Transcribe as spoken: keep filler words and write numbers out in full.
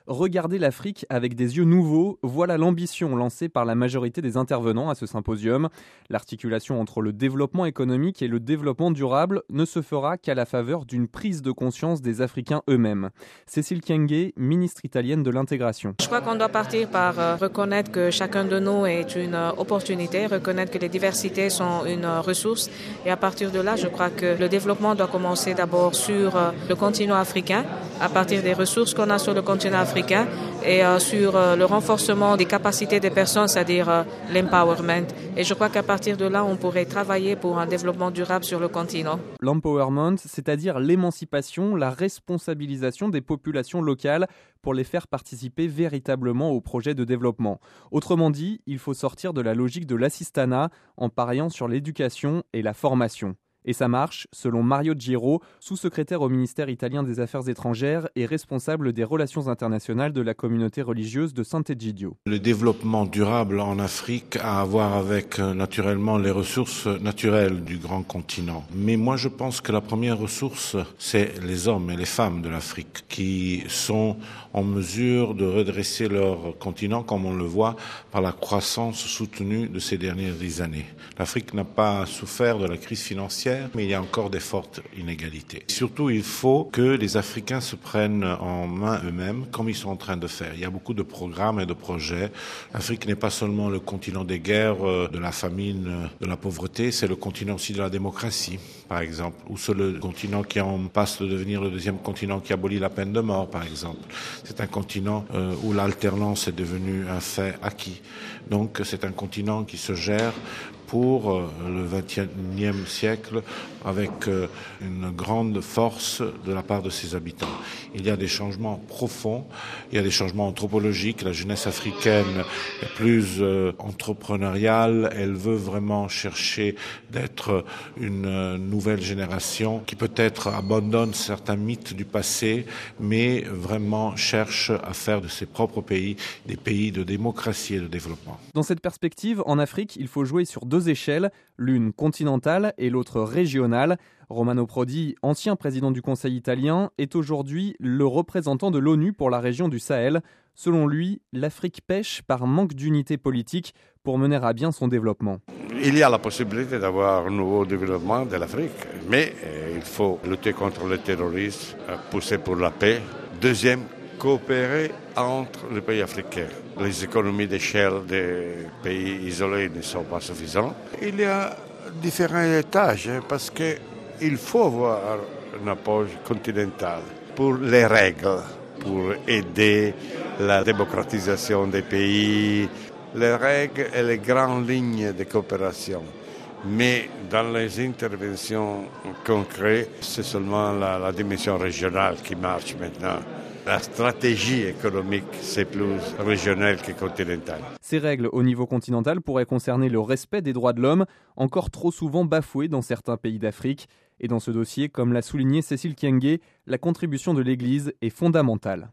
Regarder l'Afrique avec des yeux nouveaux, voilà l'ambition lancée par la majorité des intervenants à ce symposium. L'articulation entre le développement économique et le développement durable ne se fera qu'à la faveur d'une prise de conscience des Africains eux-mêmes. Cécile Kyenge, ministre italienne de l'intégration. Je crois qu'on doit partir par euh, reconnaître que chacun de nous est une euh, opportunité, reconnaître que les diversités sont une euh, ressource. Et à partir de là, je crois que le développement doit commencer d'abord sur euh, le continent africain, à partir des ressources qu'on a sur le continent africain et euh, sur euh, le renforcement des capacités des personnes, c'est-à-dire euh, l'empowerment. Et je crois qu'à partir de là, on pourrait travailler pour un développement durable sur le continent. L'empowerment, c'est-à-dire l'émancipation, la responsabilisation des populations locales pour les faire participer véritablement au projet de développement. Autrement dit, il faut sortir de la logique de l'assistanat en pariant sur l'éducation et la formation. Et ça marche, selon Mario Giro, sous-secrétaire au ministère italien des Affaires étrangères et responsable des relations internationales de la communauté religieuse de Sant'Egidio. Le développement durable en Afrique a à voir avec euh, naturellement les ressources naturelles du grand continent. Mais moi je pense que la première ressource, c'est les hommes et les femmes de l'Afrique qui sont en mesure de redresser leur continent comme on le voit par la croissance soutenue de ces dernières années. L'Afrique n'a pas souffert de la crise financière, mais il y a encore des fortes inégalités. Surtout, il faut que les Africains se prennent en main eux-mêmes, comme ils sont en train de faire. Il y a beaucoup de programmes et de projets. L'Afrique n'est pas seulement le continent des guerres, de la famine, de la pauvreté, c'est le continent aussi de la démocratie, par exemple, ou c'est le continent qui en passe de devenir le deuxième continent qui abolit la peine de mort, par exemple. C'est un continent euh, où l'alternance est devenue un fait acquis. Donc, c'est un continent qui se gère pour le vingt et unième siècle avec une grande force de la part de ses habitants. Il y a des changements profonds, il y a des changements anthropologiques. La jeunesse africaine est plus euh, entrepreneuriale, elle veut vraiment chercher d'être une nouvelle génération qui peut-être abandonne certains mythes du passé, mais vraiment cherche à faire de ses propres pays des pays de démocratie et de développement. Dans cette perspective, en Afrique, il faut jouer sur deux deux échelles, l'une continentale et l'autre régionale. Romano Prodi, ancien président du Conseil italien, est aujourd'hui le représentant de l'ONU pour la région du Sahel. Selon lui, l'Afrique pêche par manque d'unité politique pour mener à bien son développement. Il y a la possibilité d'avoir un nouveau développement de l'Afrique, mais il faut lutter contre le terrorisme, pousser pour la paix. Deuxième, coopérer entre les pays africains. Les économies d'échelle des pays isolés ne sont pas suffisantes. Il y a différents étages parce qu'il faut avoir une approche continentale pour les règles, pour aider la démocratisation des pays, les règles et les grandes lignes de coopération. Mais dans les interventions concrètes, c'est seulement la, la dimension régionale qui marche maintenant. La stratégie économique, c'est plus régional que continental. Ces règles au niveau continental pourraient concerner le respect des droits de l'homme, encore trop souvent bafoués dans certains pays d'Afrique. Et dans ce dossier, comme l'a souligné Cécile Kyenge, la contribution de l'Église est fondamentale.